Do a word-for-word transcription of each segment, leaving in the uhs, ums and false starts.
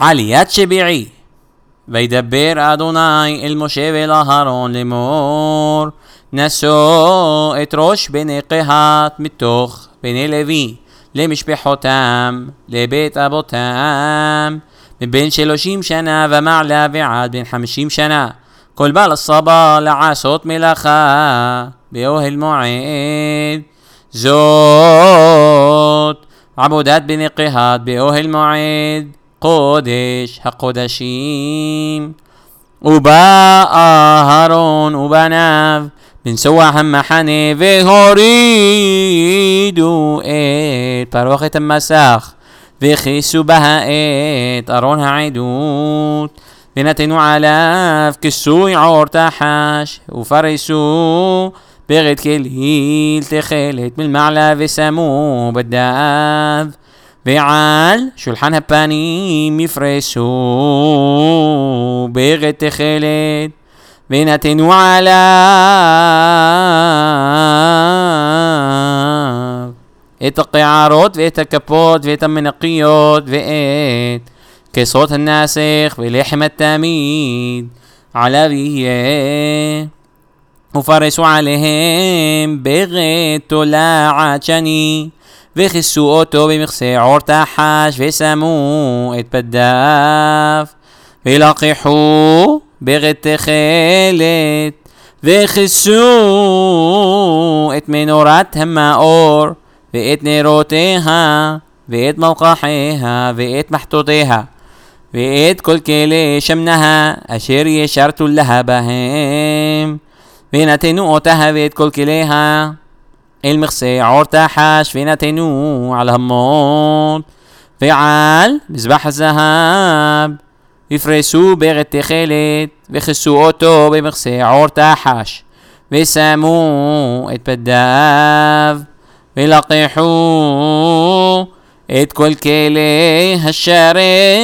עליית שביעי. וידבר אדוני אל משה ואל אהרון לאמור, נשוא את ראש בני קהת מתוך בני לוי למשפחותם לבית אבותם, מבין שלושים שנה ומעלה ועד בין חמישים שנה, כל בעל הסבא לעשות מלאכה באוהל מועד. זאת עבודת בני קהת באוהל מועד, קודש הקודשים. ובא אהרון ובניו בנסוע המחנה והורידו את פרוכת המסך וכיסו בה את ארון העדות, ונתנו עליו כיסוי עור תחש ופרסו בגד כליל תכלת מלמעלה ושמו בדף, ועל שולחן הפנים יפרסו בגד תכלת, ונתנו עליו את הקערות ואת הכפות ואת המנקיות ואת כסות הנסך ולחם התמיד עליו יהיה, ופרסו עליהם בגד תולעת שני וכיסו אותו במכסה עור תחש ושמו את בדף, ולקחו בגד תכלת וכיסו את מנורת המאור ואת נרותיה ואת מלקחיה ואת מחטותיה ואת כל כלי שמנها אשר ישרתו לה בהם, ונתנו אותה ואת כל כליה אל מכסה עור תחש, ונתנו על המות ועל מזבח הזהב יפרסו בגד תכלת וכיסו אותו במכסה עור תחש ושמו את בדיו, ולקחו את כל כלי השרת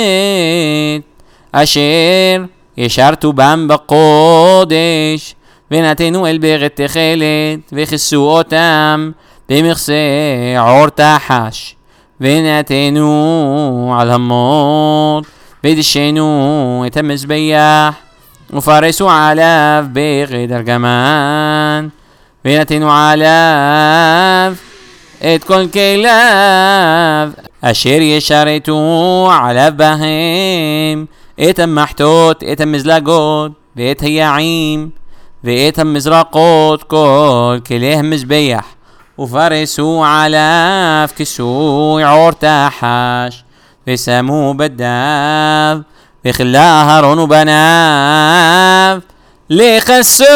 אשר ישרתו בם בקודש, ונתנו אל בגד תכלת וכיסו אותם במכסה עור תחש, ונתנו על המות ודשנו את המזבח ופרסו עליו בגד ארגמן, ונתנו עליו את כל כליו אשר ישרתו עליו בהם, את המחטות, את המזלגות ואת היעים ואת המזרקות, כל כלי המזבח, ופרסו עליו כיסוי עור תחש ושמו בדף, וכלה אהרון ובניו לכסות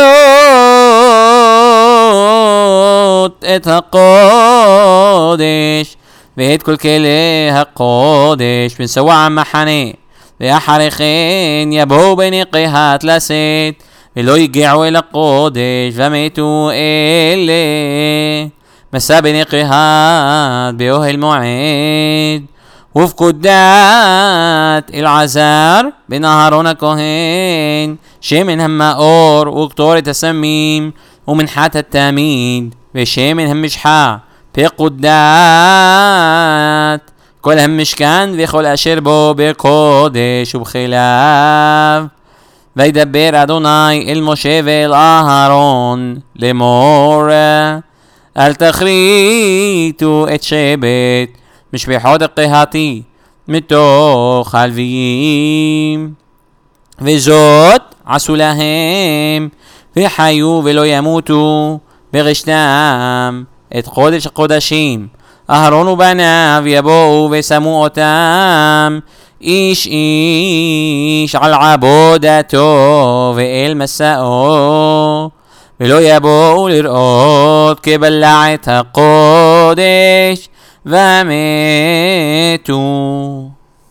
את הקודש ואת כל כלי הקודש בנסוע המחנה, ואחרי כן יבואו בני קהת לשאת ולא יגיעו אל הקודש, ומתו אלה מסע בני קהת באוהל מועד. ופקודת אלעזר בן אהרון הכהן שמן המאור וקטורת הסמים ומנחת התמיד ושמן המשחה, פקודת כל המשכן וכל אשר בו בקודש ובחיליו. וידבר אדוני אל משה ואל אהרון לאמור, אל תכריתו את שבט משפחות קהתי מתוך הלוויים, וזאת עשו להם וחיו ולא ימותו ברשתם את קודש הקודשים. אהרון ובניו יבואו ושמו אותם איש איש על עבודתו ואל מסעו, ולא יבואו לראות כבלע את הקודש ומתו.